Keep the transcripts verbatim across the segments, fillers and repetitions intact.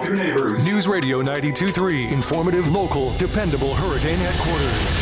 off your neighbors. News Radio ninety-two point three, informative, local, dependable Hurricane headquarters.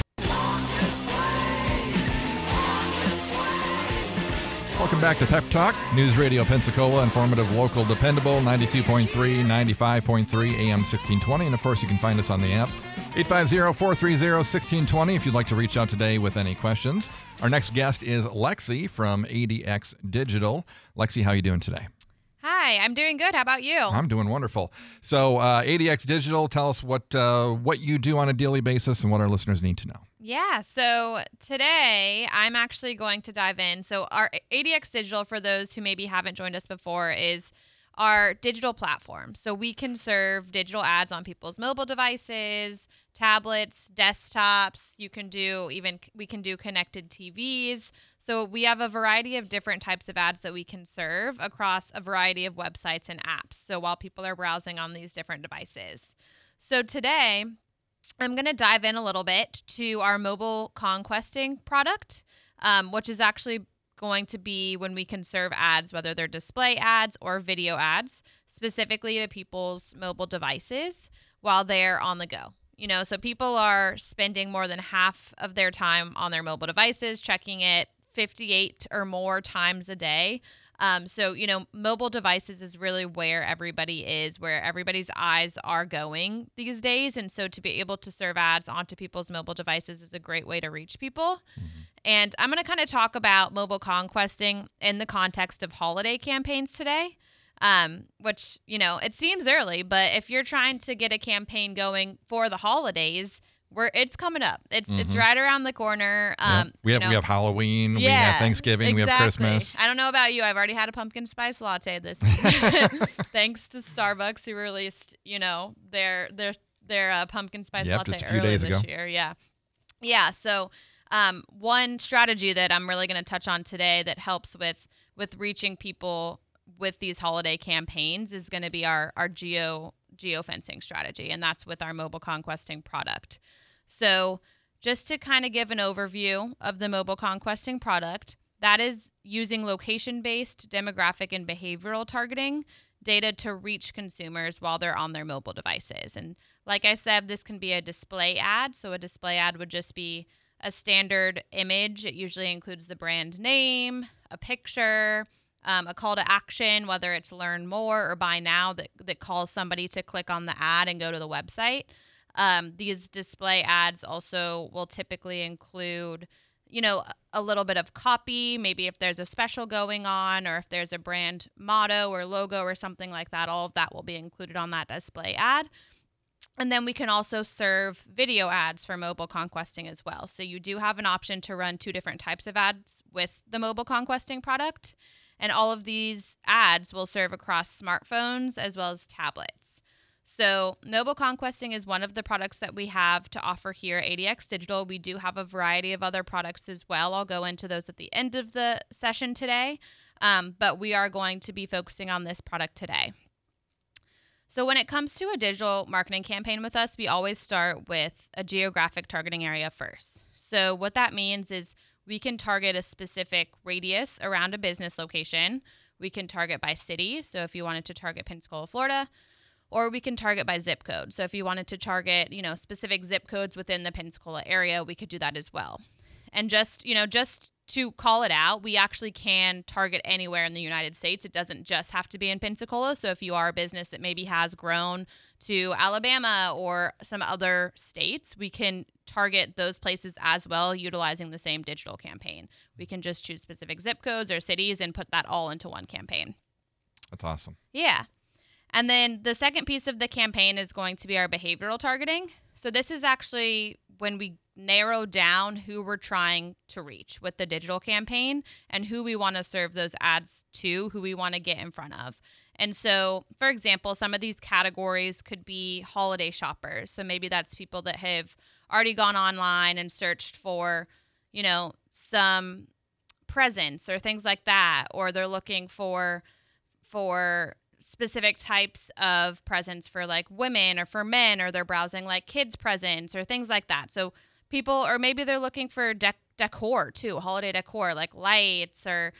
Welcome back to Pep Talk, News Radio Pensacola, informative, local, dependable, ninety-two point three, ninety-five point three, A M sixteen twenty. And of course, you can find us on the app, eight five zero, four three zero, one six two zero if you'd like to reach out today with any questions. Our next guest is Lexi from A D X Digital. Lexi, how are you doing today? Hi, I'm doing good. How about you? I'm doing wonderful. So uh, A D X Digital, tell us what uh, what you do on a daily basis and what our listeners need to know. Yeah, so today I'm actually going to dive in. So our A D X Digital, for those who maybe haven't joined us before, is our digital platform. So we can serve digital ads on people's mobile devices, tablets, desktops. You can do even, we can do connected T Vs. So we have a variety of different types of ads that we can serve across a variety of websites and apps. So while people are browsing on these different devices. So today I'm going to dive in a little bit to our mobile conquesting product, um, which is actually going to be when we can serve ads, whether they're display ads or video ads, specifically to people's mobile devices while they're on the go. You know, so people are spending more than half of their time on their mobile devices, checking it fifty-eight or more times a day. Um, so, you know, mobile devices is really where everybody is, where everybody's eyes are going these days. And so to be able to serve ads onto people's mobile devices is a great way to reach people. Mm-hmm. And I'm going to kind of talk about mobile conquesting in the context of holiday campaigns today, um, which, you know, it seems early, but if you're trying to get a campaign going for the holidays, We're, it's coming up. It's mm-hmm. it's right around the corner. Um, yep. We have you know, we have Halloween. Yeah, we have Thanksgiving. Exactly. We have Christmas. I don't know about you. I've already had a pumpkin spice latte this week, thanks to Starbucks, who released you know their their their uh, pumpkin spice yep, latte just a few early days this ago. year. Yeah, yeah. So um, one strategy that I'm really going to touch on today that helps with with reaching people with these holiday campaigns is going to be our our geo geofencing strategy, and that's with our mobile conquesting product. So just to kind of give an overview of the mobile conquesting product, that is using location-based demographic and behavioral targeting data to reach consumers while they're on their mobile devices. And like I said, this can be a display ad. So a display ad would just be a standard image. It usually includes the brand name, a picture, um, a call to action, whether it's learn more or buy now, that, that calls somebody to click on the ad and go to the website. Um, these display ads also will typically include, you know, a little bit of copy, maybe if there's a special going on or if there's a brand motto or logo or something like that, all of that will be included on that display ad. And then we can also serve video ads for mobile conquesting as well. So you do have an option to run two different types of ads with the mobile conquesting product. And all of these ads will serve across smartphones as well as tablets. So mobile conquesting is one of the products that we have to offer here at A D X Digital. We do have a variety of other products as well. I'll go into those at the end of the session today, um, but we are going to be focusing on this product today. So when it comes to a digital marketing campaign with us, we always start with a geographic targeting area first. So what that means is we can target a specific radius around a business location. We can target by city. So if you wanted to target Pensacola, Florida, or we can target by zip code. So if you wanted to target, you know, specific zip codes within the Pensacola area, we could do that as well. And just, you know, just to call it out, we actually can target anywhere in the United States. It doesn't just have to be in Pensacola. So if you are a business that maybe has grown to Alabama or some other states, we can target those places as well, utilizing the same digital campaign. We can just choose specific zip codes or cities and put that all into one campaign. That's awesome. Yeah. And then the second piece of the campaign is going to be our behavioral targeting. So this is actually when we narrow down who we're trying to reach with the digital campaign and who we want to serve those ads to, who we want to get in front of. And so, for example, some of these categories could be holiday shoppers. So maybe that's people that have already gone online and searched for, you know, some presents or things like that, or they're looking for for specific types of presents for like women or for men, or they're browsing like kids presents or things like that. So people, or maybe they're looking for dec- decor too, holiday decor, like lights or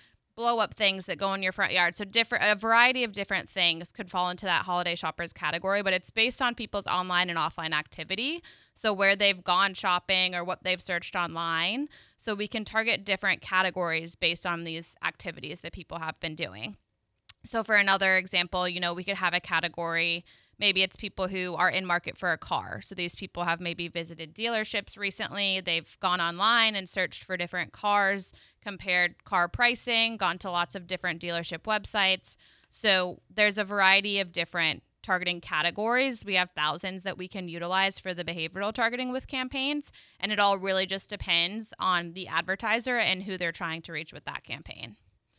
blow up things that go in your front yard. So different, a variety of different things could fall into that holiday shoppers category, but it's based on people's online and offline activity. So where they've gone shopping or what they've searched online. So we can target different categories based on these activities that people have been doing. So for another example, you know, we could have a category. Maybe it's people who are in market for a car. So these people have maybe visited dealerships recently. They've gone online and searched for different cars, compared car pricing, gone to lots of different dealership websites. So there's a variety of different targeting categories. We have thousands that we can utilize for the behavioral targeting with campaigns. And it all really just depends on the advertiser and who they're trying to reach with that campaign.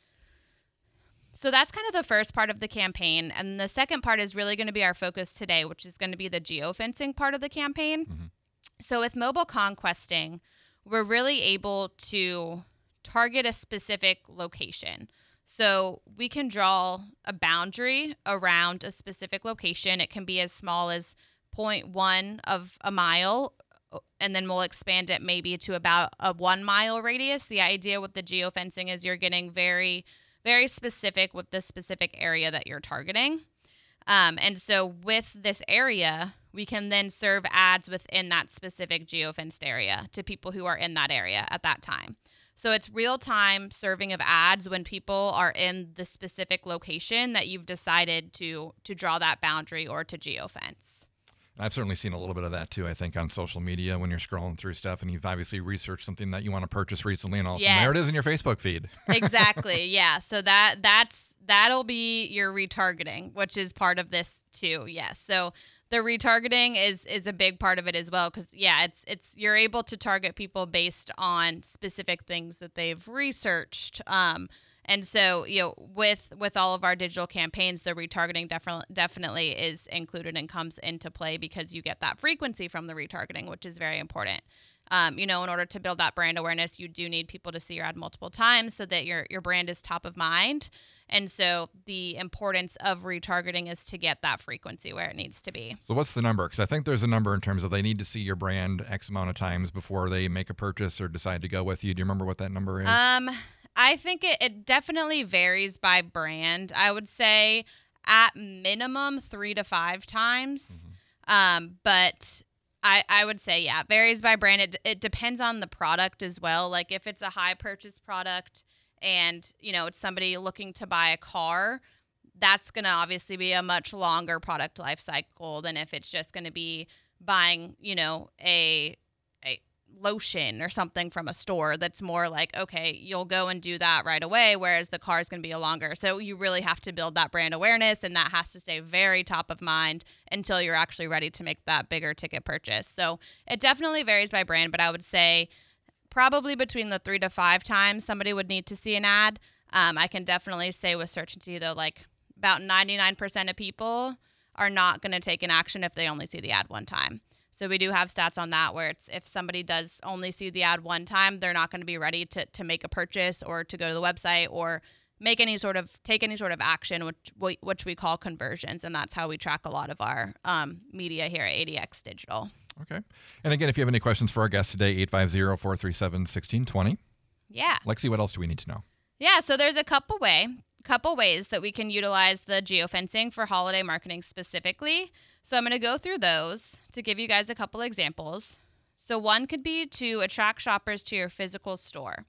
So that's kind of the first part of the campaign. And the second part is really going to be our focus today, which is going to be the geofencing part of the campaign. Mm-hmm. So with mobile conquesting, we're really able to target a specific location. So we can draw a boundary around a specific location. It can be as small as zero point one of a mile, and then we'll expand it maybe to about a one mile radius. The idea with the geofencing is you're getting very very specific with the specific area that you're targeting. Um, and so with this area, we can then serve ads within that specific geofenced area to people who are in that area at that time. So it's real-time serving of ads when people are in the specific location that you've decided to to draw that boundary or to geofence. I've certainly seen a little bit of that too, I think, on social media when you're scrolling through stuff and you've obviously researched something that you want to purchase recently, and all of a sudden Yes. there it is in your Facebook feed. Exactly. Yeah. So that that's that'll be your retargeting, which is part of this too. Yes. So the retargeting is is a big part of it as well, because yeah, it's it's you're able to target people based on specific things that they've researched. Um, And so, you know, with with all of our digital campaigns, the retargeting definitely definitely is included and comes into play because you get that frequency from the retargeting, which is very important. Um, you know, in order to build that brand awareness, you do need people to see your ad multiple times so that your your brand is top of mind. And so the importance of retargeting is to get that frequency where it needs to be. So what's the number? Because I think there's a number in terms of they need to see your brand X amount of times before they make a purchase or decide to go with you. Do you remember what that number is? Um. I think it, it definitely varies by brand. I would say at minimum three to five times. Mm-hmm. Um, but I, I would say, yeah, it varies by brand. It, it depends on the product as well. Like if it's a high purchase product and, you know, it's somebody looking to buy a car, that's going to obviously be a much longer product life cycle than if it's just going to be buying, you know, a a lotion or something from a store. That's more like, okay, you'll go and do that right away, whereas the car is going to be a longer. So you really have to build that brand awareness, and that has to stay very top of mind until you're actually ready to make that bigger ticket purchase. So it definitely varies by brand, but I would say probably between the three to five times somebody would need to see an ad. Um, I can definitely say with Certainty, though, like about ninety-nine percent of people are not going to take an action if they only see the ad one time. So we do have stats on that where it's if somebody does only see the ad one time, they're not going to be ready to to make a purchase or to go to the website or make any sort of take any sort of action, which we, which we call conversions, and that's how we track a lot of our um, media here at A D X Digital. Okay. And again, if you have any questions for our guest today, eight five zero, four three seven, one six two zero. Yeah. Lexi, what else do we need to know? Yeah, so there's a couple way, couple ways that we can utilize the geofencing for holiday marketing specifically. So I'm going to go through those to give you guys a couple examples. So one could be to attract shoppers to your physical store.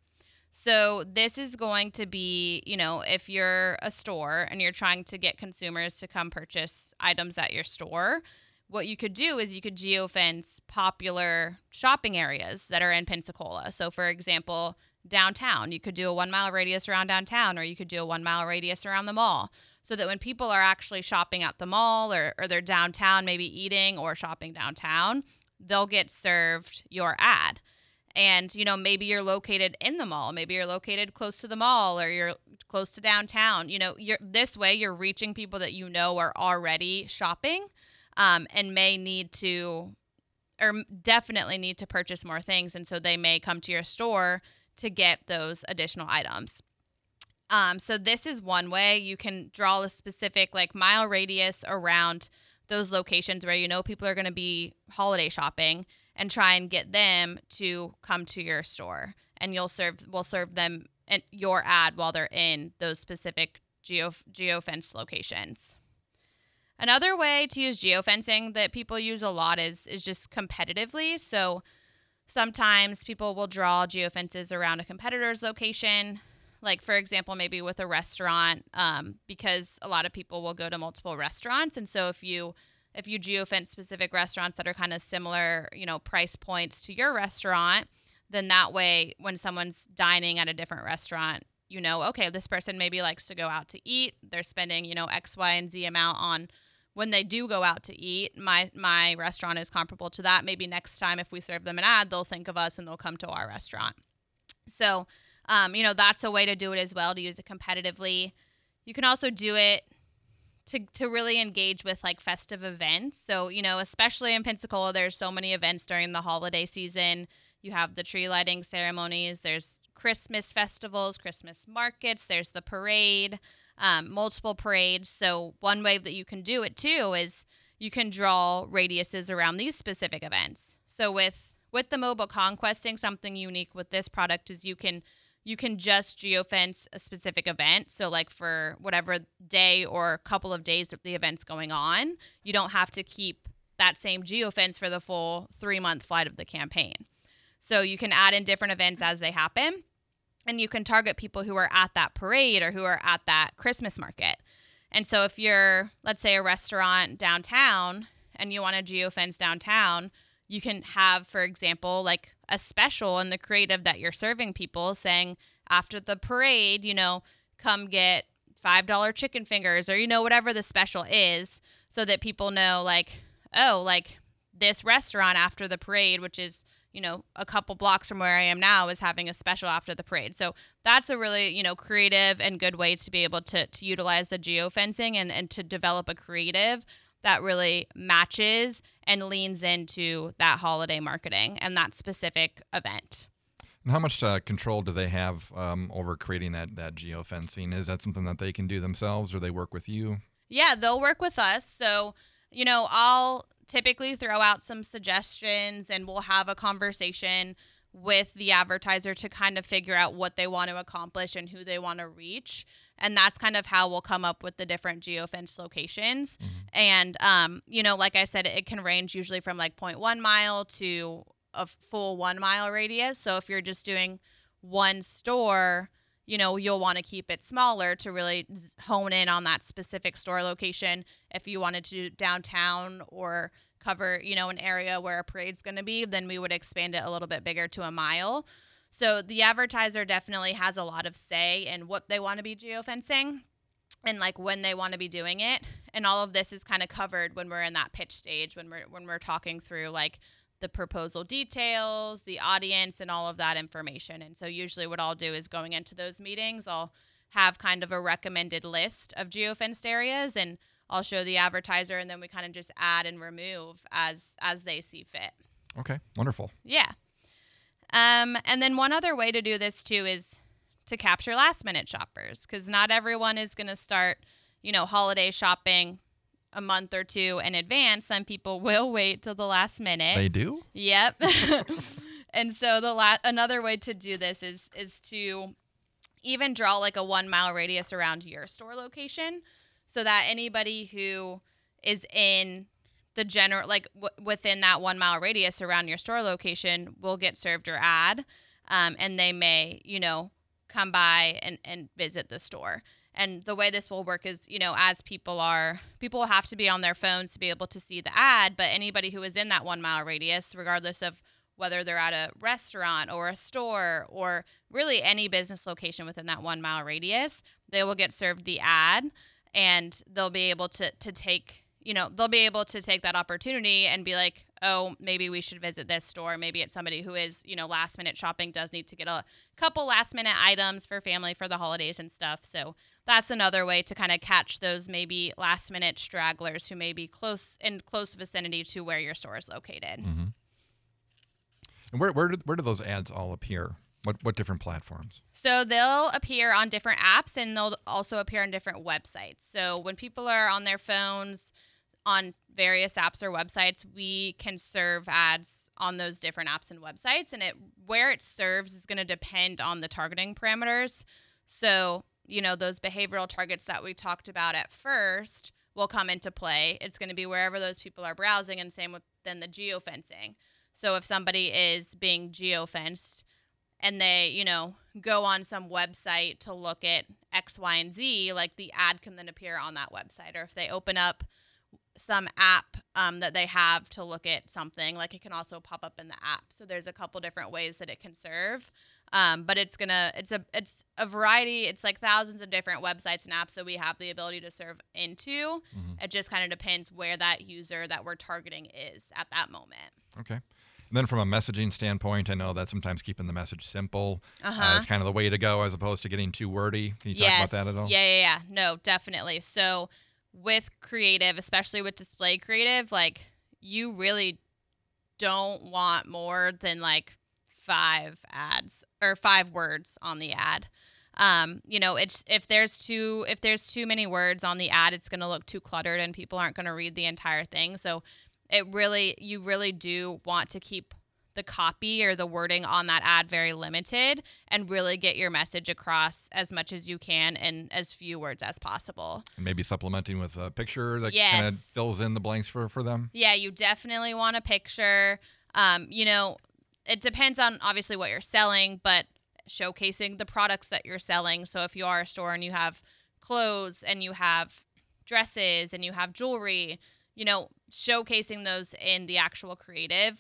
So this is going to be, you know, if you're a store and you're trying to get consumers to come purchase items at your store, what you could do is you could geofence popular shopping areas that are in Pensacola. So for example, downtown, you could do a one mile radius around downtown, or you could do a one mile radius around the mall. So that when people are actually shopping at the mall or, or they're downtown, maybe eating or shopping downtown, they'll get served your ad. And, you know, maybe you're located in the mall. Maybe you're located close to the mall or you're close to downtown. You know, you're this way you're reaching people that you know are already shopping um, and may need to or definitely need to purchase more things. And so they may come to your store to get those additional items. Um, so this is one way you can draw a specific like mile radius around those locations where you know people are going to be holiday shopping and try and get them to come to your store. And you'll serve, we'll serve them an, your ad while they're in those specific geo geofenced locations. Another way to use geofencing that people use a lot is is just competitively. So sometimes people will draw geofences around a competitor's location, like, for example, maybe with a restaurant, um, because a lot of people will go to multiple restaurants. And so if you if you geofence specific restaurants that are kind of similar, you know, price points to your restaurant, then that way when someone's dining at a different restaurant, you know, okay, this person maybe likes to go out to eat. They're spending, you know, X, Y, and Z amount on when they do go out to eat. My my restaurant is comparable to that. Maybe next time if we serve them an ad, they'll think of us and they'll come to our restaurant. So, um, you know, that's a way to do it as well, to use it competitively. You can also do it to to really engage with like festive events. So, you know, especially in Pensacola, there's so many events during the holiday season. You have the tree lighting ceremonies. There's Christmas festivals, Christmas markets. There's the parade. Um, multiple parades. So one way that you can do it too is you can draw radiuses around these specific events. So with with the mobile conquesting, something unique with this product is you can you can just geofence a specific event. So like for whatever day or couple of days that the event's going on, you don't have to keep that same geofence for the full three month flight of the campaign. So you can add in different events as they happen. And you can target people who are at that parade or who are at that Christmas market. And so if you're, let's say, a restaurant downtown and you want to geofence downtown, you can have, for example, like a special in the creative that you're serving people saying after the parade, you know, come get five dollar chicken fingers or, you know, whatever the special is, so that people know like, oh, like this restaurant after the parade, which is, you know, a couple blocks from where I am now, is having a special after the parade. So that's a really, you know, creative and good way to be able to to utilize the geofencing and, and to develop a creative that really matches and leans into that holiday marketing and that specific event. And how much uh, control do they have um, over creating that, that geofencing? Is that something that they can do themselves or they work with you? Yeah, they'll work with us. So, you know, I'll typically throw out some suggestions and we'll have a conversation with the advertiser to kind of figure out what they want to accomplish and who they want to reach. And that's kind of how we'll come up with the different geofence locations. Mm-hmm. And, um, you know, like I said, it can range usually from like zero point one mile to a full one mile radius. So if you're just doing one store, you know, you'll want to keep it smaller to really hone in on that specific store location. If you wanted to do downtown or cover, you know, an area where a parade's going to be, then we would expand it a little bit bigger to a mile. So the advertiser definitely has a lot of say in what they want to be geofencing and like when they want to be doing it. And all of this is kind of covered when we're in that pitch stage, when we're when we're talking through like the proposal details, the audience, and all of that information. And so usually what I'll do is going into those meetings, I'll have kind of a recommended list of geofenced areas and I'll show the advertiser, and then we kind of just add and remove as as they see fit. Okay, wonderful. Yeah. Um, and then one other way to do this too is to capture last minute shoppers, because not everyone is going to start, you know, holiday shopping a month or two in advance. Some people will wait till the last minute. They do? Yep. And so the la- another way to do this is is to even draw like a one mile radius around your store location, so that anybody who is in the general, like w- within that one mile radius around your store location will get served your ad, um, and they may, you know, come by and, and visit the store. And the way this will work is, you know, as people are, people will have to be on their phones to be able to see the ad, but anybody who is in that one mile radius, regardless of whether they're at a restaurant or a store or really any business location within that one mile radius, they will get served the ad, and they'll be able to, to take, you know, they'll be able to take that opportunity and be like, oh, maybe we should visit this store. Maybe it's somebody who is, you know, last minute shopping, does need to get a couple last minute items for family for the holidays and stuff. So that's another way to kind of catch those maybe last minute stragglers who may be close in close vicinity to where your store is located. Mm-hmm. And where where do, where do those ads all appear? What what different platforms? So they'll appear on different apps, and they'll also appear on different websites. So when people are on their phones, on various apps or websites, we can serve ads on those different apps and websites. And it where it serves is going to depend on the targeting parameters. So, you know, those behavioral targets that we talked about at first will come into play. It's going to be wherever those people are browsing, and same with then the geofencing. So if somebody is being geofenced and they, you know, go on some website to look at X, Y, and Z, like the ad can then appear on that website. Or if they open up some app um, that they have to look at something, like it can also pop up in the app. So there's a couple different ways that it can serve. Um, but it's gonna, it's a, it's a variety. It's like thousands of different websites and apps that we have the ability to serve into. Mm-hmm. It just kind of depends where that user that we're targeting is at that moment. Okay. And then from a messaging standpoint, I know that sometimes keeping the message simple uh-huh. uh, is kind of the way to go, as opposed to getting too wordy. Can you yes. talk about that at all? Yeah, yeah, yeah. No, definitely. So with creative, especially with display creative, like you really don't want more than like five ads or five words on the ad. Um, you know, it's if there's too if there's too many words on the ad, it's going to look too cluttered and people aren't going to read the entire thing. So it really you really do want to keep the copy or the wording on that ad very limited and really get your message across as much as you can in as few words as possible. And maybe supplementing with a picture that yes. kind of fills in the blanks for, for them. Yeah, you definitely want a picture. Um, you know, it depends on obviously what you're selling, but showcasing the products that you're selling. So if you are a store and you have clothes and you have dresses and you have jewelry, you know, showcasing those in the actual creative.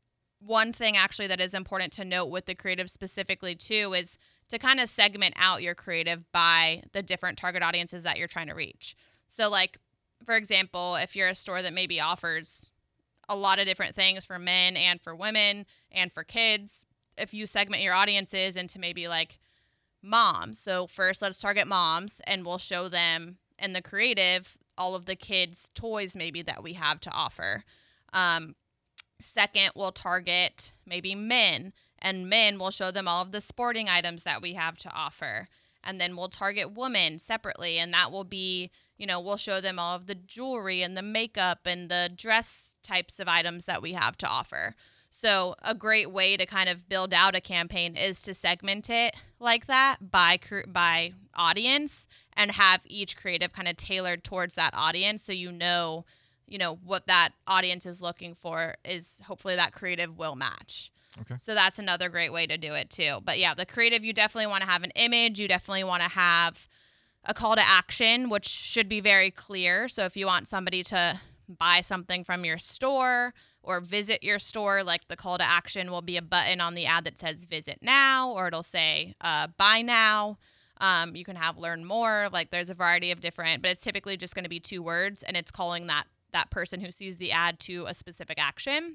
One thing actually that is important to note with the creative specifically too is to kind of segment out your creative by the different target audiences that you're trying to reach. So like, for example, if you're a store that maybe offers a lot of different things for men and for women and for kids, if you segment your audiences into maybe like moms. So first let's target moms and we'll show them in the creative all of the kids' toys maybe that we have to offer. Um, second, we'll target maybe men, and men will show them all of the sporting items that we have to offer. And then we'll target women separately, and that will be, you know, we'll show them all of the jewelry and the makeup and the dress types of items that we have to offer. So a great way to kind of build out a campaign is to segment it like that by by audience and have each creative kind of tailored towards that audience, so you know, you know what that audience is looking for is hopefully that creative will match. Okay. So that's another great way to do it too. But yeah, the creative, you definitely want to have an image. You definitely want to have a call to action, which should be very clear. So if you want somebody to buy something from your store or visit your store, like the call to action will be a button on the ad that says visit now, or it'll say uh, buy now. Um, you can have learn more. Like there's a variety of different, but it's typically just going to be two words, and it's calling that that person who sees the ad to a specific action.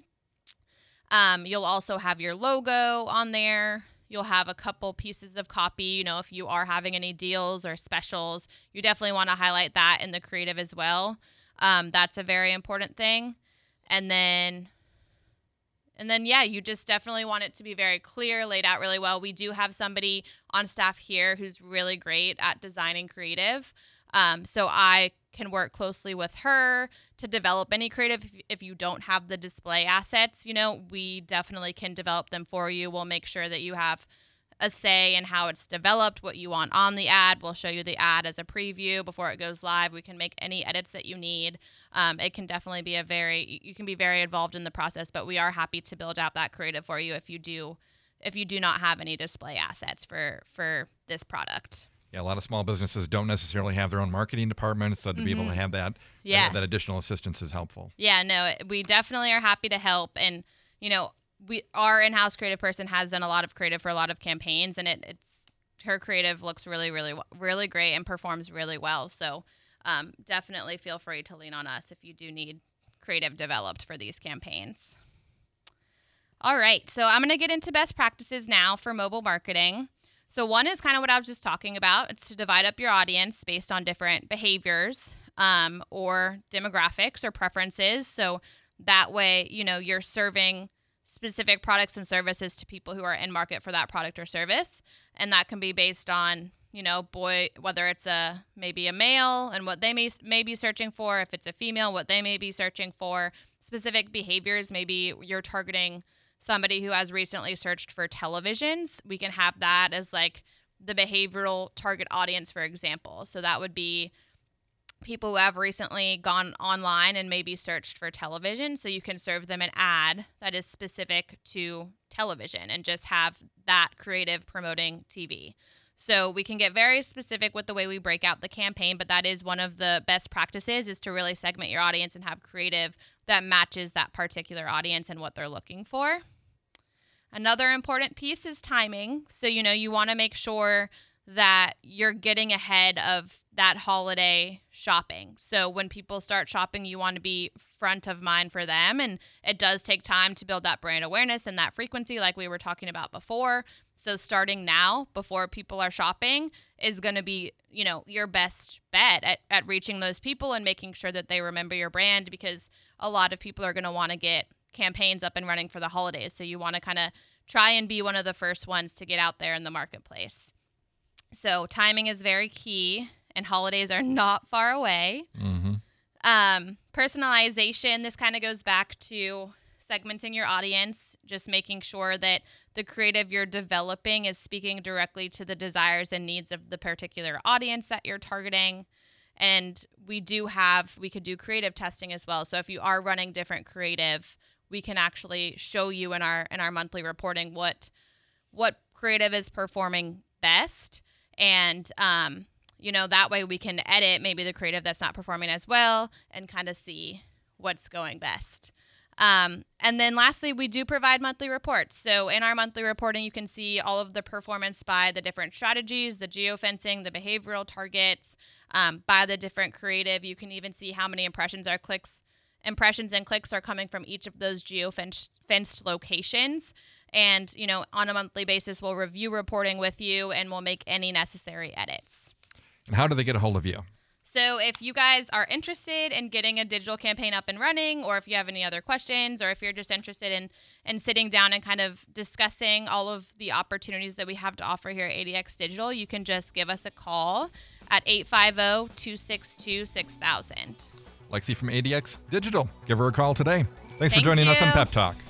Um, you'll also have your logo on there. You'll have a couple pieces of copy. You know, if you are having any deals or specials, you definitely want to highlight that in the creative as well. Um, that's a very important thing. And then, and then, yeah, you just definitely want it to be very clear, laid out really well. We do have somebody on staff here who's really great at designing creative. Um, so I can work closely with her to develop any creative. If, if you don't have the display assets, you know, we definitely can develop them for you. We'll make sure that you have a say in how it's developed, what you want on the ad. We'll show you the ad as a preview before it goes live. We can make any edits that you need. Um, it can definitely be a very, you can be very involved in the process, but we are happy to build out that creative for you if you do, if you do not have any display assets for, for this product. Yeah, a lot of small businesses don't necessarily have their own marketing department, so to mm-hmm. be able to have that, yeah. that, that additional assistance is helpful. Yeah, no, we definitely are happy to help. And, you know, we our in-house creative person has done a lot of creative for a lot of campaigns, and it, it's her creative looks really, really, really great and performs really well. So um, definitely feel free to lean on us if you do need creative developed for these campaigns. All right, so I'm going to get into best practices now for mobile marketing. So one is kind of what I was just talking about. It's to divide up your audience based on different behaviors um, or demographics or preferences. So that way, you know, you're serving specific products and services to people who are in market for that product or service. And that can be based on, you know, boy, whether it's a maybe a male and what they may, may be searching for, if it's a female, what they may be searching for, specific behaviors. Maybe you're targeting somebody who has recently searched for televisions. We can have that as like the behavioral target audience, for example. So that would be people who have recently gone online and maybe searched for television. So you can serve them an ad that is specific to television and just have that creative promoting T V. So we can get very specific with the way we break out the campaign, but that is one of the best practices, is to really segment your audience and have creative that matches that particular audience and what they're looking for. Another important piece is timing. So, you know, you want to make sure that you're getting ahead of that holiday shopping. So when people start shopping, you want to be front of mind for them. And it does take time to build that brand awareness and that frequency like we were talking about before. So starting now before people are shopping is going to be, you know, your best bet at, at reaching those people and making sure that they remember your brand, because a lot of people are going to want to get campaigns up and running for the holidays. So you want to kind of try and be one of the first ones to get out there in the marketplace. So timing is very key, and holidays are not far away. Mm-hmm. Um, personalization, this kind of goes back to segmenting your audience, just making sure that the creative you're developing is speaking directly to the desires and needs of the particular audience that you're targeting. And we do have, we could do creative testing as well. So if you are running different creative, we can actually show you in our in our monthly reporting what what creative is performing best. And, um, you know, that way we can edit maybe the creative that's not performing as well and kind of see what's going best. Um, and then lastly, we do provide monthly reports. So in our monthly reporting, you can see all of the performance by the different strategies, the geofencing, the behavioral targets, um, by the different creative. You can even see how many impressions are clicks, impressions and clicks are coming from each of those geofenced locations. And, you know, on a monthly basis, we'll review reporting with you and we'll make any necessary edits. And how do they get a hold of you? So if you guys are interested in getting a digital campaign up and running, or if you have any other questions, or if you're just interested in, in sitting down and kind of discussing all of the opportunities that we have to offer here at A D X Digital, you can just give us a call at eight five zero, two six two, six thousand. Lexi from A D X Digital. Give her a call today. Thanks Thank for joining you. us on Pep Talk.